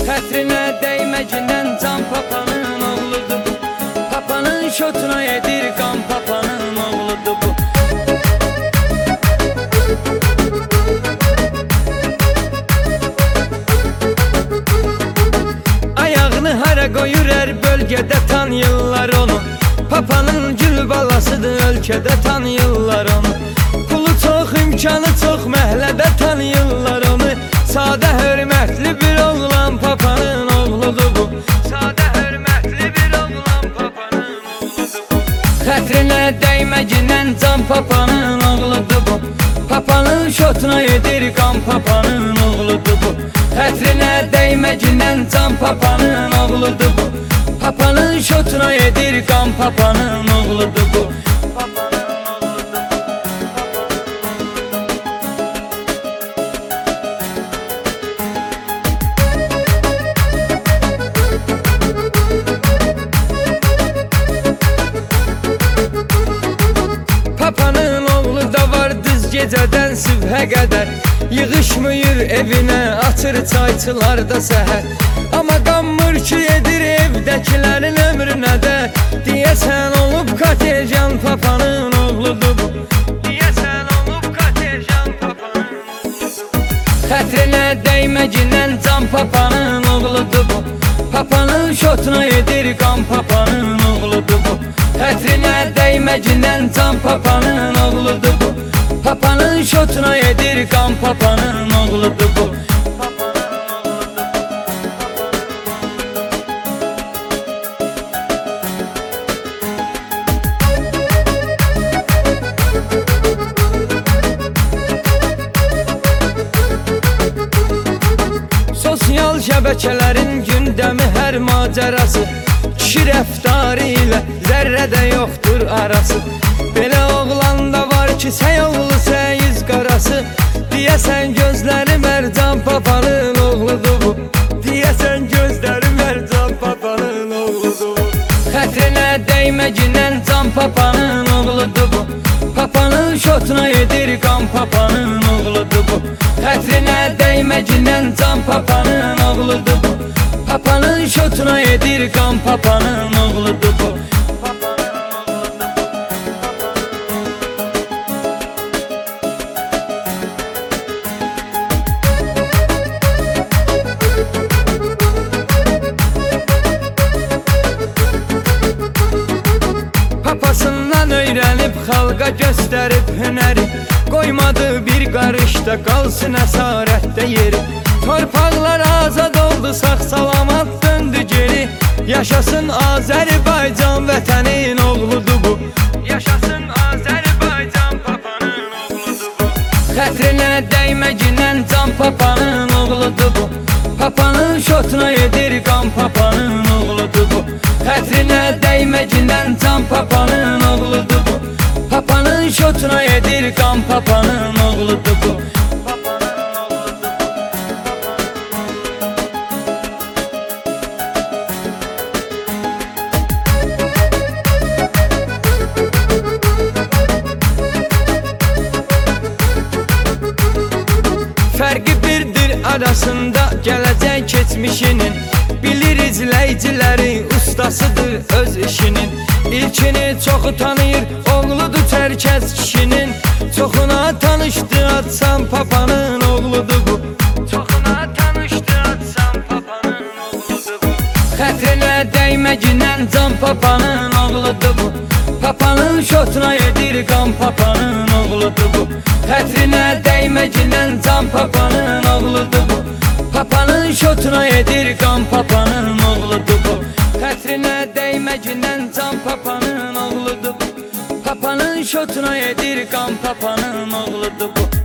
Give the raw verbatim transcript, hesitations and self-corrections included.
Xətrinə dəyməcindən can papanın oğludur bu. Papanın şotuna yedir qan, papanın oğludur bu. Ayağını hara qoyur hər bölgədə tanıyırlar onu. Papanın gül balasıdır, ölkədə tanıyırlar onu. Pulu çox, imkanı çox, məhəllədə tanıyırlar onu. Sadə hörmətli bir oğlan, papanın oğludur bu. Sadə hörmətli bir oğlan, papanın oğludur bu. Xətrinə dəyməcindən can, papanın oğludur bu. Papanın şotuna yedir qan, papanın oğludur bu. Xətrinə dəyməcindən can, papanın oğludur bu. Papanın şotuna yedir qan, papanın oğludur bu. Papanın oğlu da var düz gecədən sübhə qədər. Yığışmıyır evinə, açır çayçılarda səhər. Amma qanmır ki yedir evdəkilərin ömrünə də. Deyəsən olub katerjan, papanın oğludur bu. Deyəsən olub katerjan, papanın oğludur bu. Xətrinə dəyməcindən can, papanın oğludur bu. Papanın şotuna yedir qan, papanın oğludur bu. Xətrinə dəyməcindən can, papanın oğludur bu. Papanın şotuna yedir qan, papanın oğludur bu. Sosial şəbəkələrin gündəmi hər macərası. Kişi rəftarı ilə zərrədə yoxdur arası. Belə oğlan da var ki səy oğlu səyiz qarası. Deyəsən gözləri mərcan, papanın oğludur bu. Deyəsən gözləri mərcan, papanın oğludur bu. Xətrinə dəyməcindən can, papanın oğludur bu. Papanın şotuna yedir qan, papanın oğludur bu. Xətrinə dəyməcindən can, papanın oğludur bu. Papanın şotuna yedir qan, papanın oğludur bu. Papasından öyrənib xalqa göstərib hünəri. Qoymadı bir qarışda qalsın əsarətdə yeri. Torpaqlar azad oldu, sağ salamat döndü geri. Yaşasın Azərbaycan, vətənin oğludur bu. Yaşasın Azərbaycan, papanın oğludur bu. Xətrinə dəyməcindən can, papanın oğludur bu. Papanın şotuna yedir qan, papanın oğludur bu. Xətrinə dəyməcindən can, papanın oğludur bu. Papanın şotuna yedir qan, papanın oğludur bu. Fərqi birdir arasında gələcək keçmişinin. Bilir izləyiciləri, ustasıdır öz işinin. İlkini çoxu tanıyır, oğludur çərkəz kişinin. Çoxuna tanışdı atsam, papanın oğludur bu. Çoxuna tanışdı atsam, papanın oğludur bu. Xətrinə dəyməcindən can, papanın oğludur bu. Papanın şotuna yedir qan, papanın oğludur bu. Xətrinə dəyməcindən can, papanın oğludur bu. Papanın şotuna yedir qan, papanın oğludur bu. Xətrinə dəyməcindən can, papanın oğludur bu. Papanın şotuna yedir qan, papanın oğludur bu.